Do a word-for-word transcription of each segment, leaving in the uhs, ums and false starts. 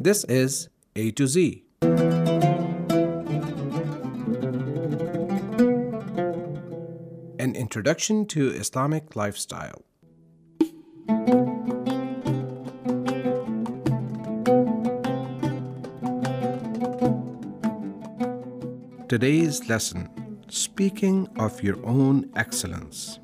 This is A to Z. An introduction to Islamic lifestyle. Today's lesson, speaking of your own excellence.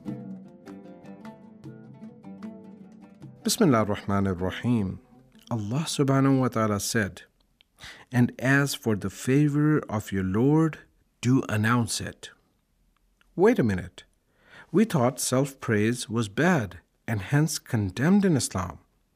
Bismillah ar-Rahman ar-Rahim. Allah subhanahu wa ta'ala said, "And as for the favor of your Lord, do announce it." Wait a minute. We thought self-praise was bad and hence condemned in Islam.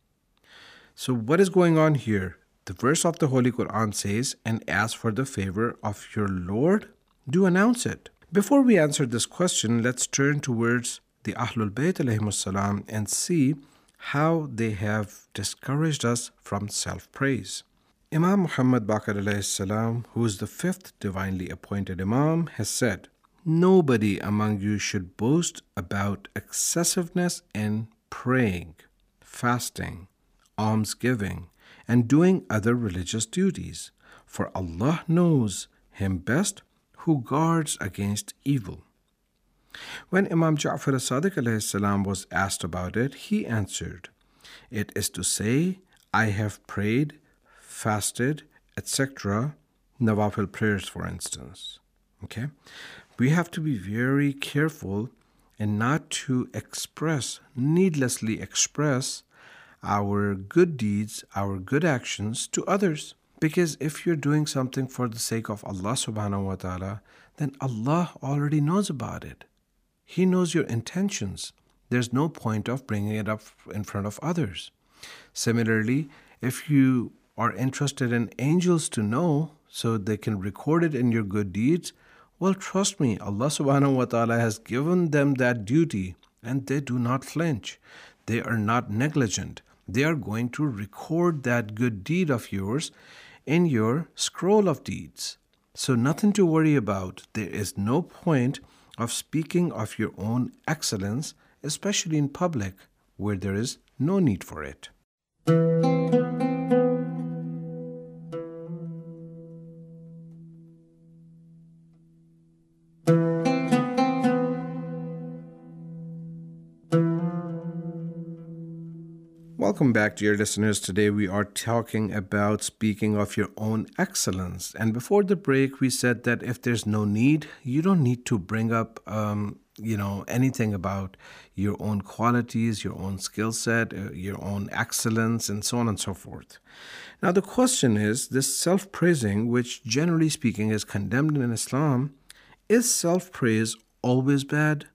So what is going on here? The verse of the Holy Quran says, "And as for the favor of your Lord, do announce it." Before we answer this question, let's turn towards the Ahlul Bayt alayhimus salam and see how they have discouraged us from self-praise. Imam Muhammad Baqir alayhi salam, who is the fifth divinely appointed Imam, has said, "Nobody among you should boast about excessiveness in praying, fasting, almsgiving, and doing other religious duties, for Allah knows him best who guards against evil." When Imam Ja'far as-Sadiq alayhi salam was asked about it, he answered, "It is to say, I have prayed, fasted, et cetera" Nawafil prayers, for instance. Okay? We have to be very careful and not to express, needlessly express our good deeds, our good actions to others. Because if you're doing something for the sake of Allah subhanahu wa ta'ala, then Allah already knows about it. He knows your intentions. There's no point of bringing it up in front of others. Similarly, if you are interested in angels to know so they can record it in your good deeds, well, trust me, Allah subhanahu wa ta'ala has given them that duty and they do not flinch. They are not negligent. They are going to record that good deed of yours in your scroll of deeds. So nothing to worry about. There is no point of speaking of your own excellence, especially in public, where there is no need for it. Welcome back, dear listeners. Today we are talking about speaking of your own excellence. And before the break, we said that if there's no need, you don't need to bring up, um, you know, anything about your own qualities, your own skill set, uh, your own excellence, and so on and so forth. Now, the question is, this self-praising, which generally speaking is condemned in Islam, is self-praise always bad?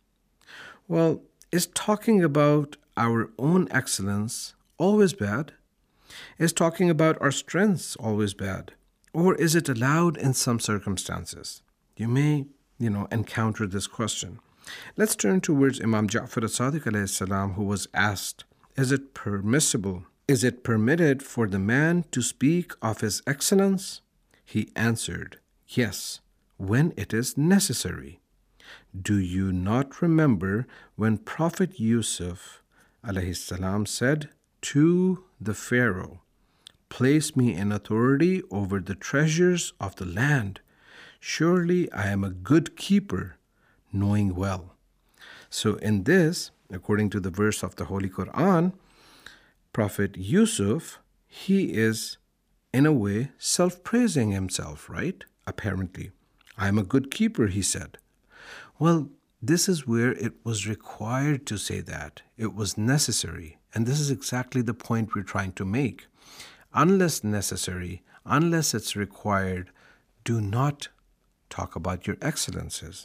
Well, is talking about our own excellence always bad? Is talking about our strengths always bad? Or is it allowed in some circumstances? You may, you know, encounter this question. Let's turn towards Imam Ja'far as-Sadiq alayhi salam, who was asked, is it permissible? Is it permitted for the man to speak of his excellence? He answered, yes, when it is necessary. Do you not remember when Prophet Yusuf alayhi salam said to the Pharaoh, "Place me in authority over the treasures of the land. Surely I am a good keeper, knowing well." So in this, according to the verse of the Holy Quran, Prophet Yusuf, he is in a way self-praising himself, right? Apparently. "I am a good keeper," he said. Well, this is where it was required to say that. It was necessary. And this is exactly the point we're trying to make. Unless necessary, unless it's required, do not talk about your excellences.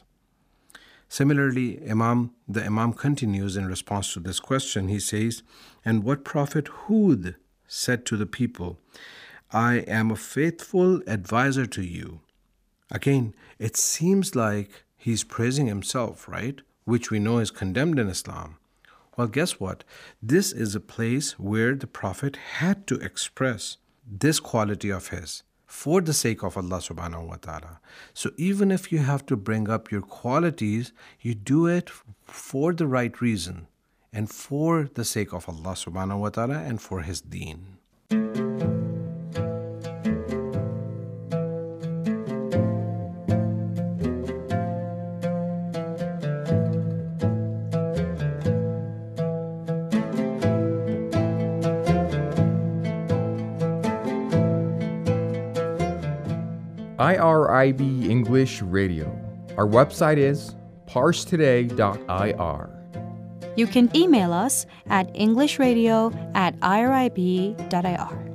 Similarly, Imam, the Imam continues in response to this question. He says, "And what Prophet Hud said to the people, I am a faithful advisor to you." Again, it seems like he's praising himself, right? Which we know is condemned in Islam. Well, guess what? This is a place where the Prophet had to express this quality of his for the sake of Allah subhanahu wa ta'ala. So even if you have to bring up your qualities, you do it for the right reason and for the sake of Allah subhanahu wa ta'ala and for his deen. I R I B English Radio. Our website is parse today dot I R. You can email us at englishradio at irib dot I R.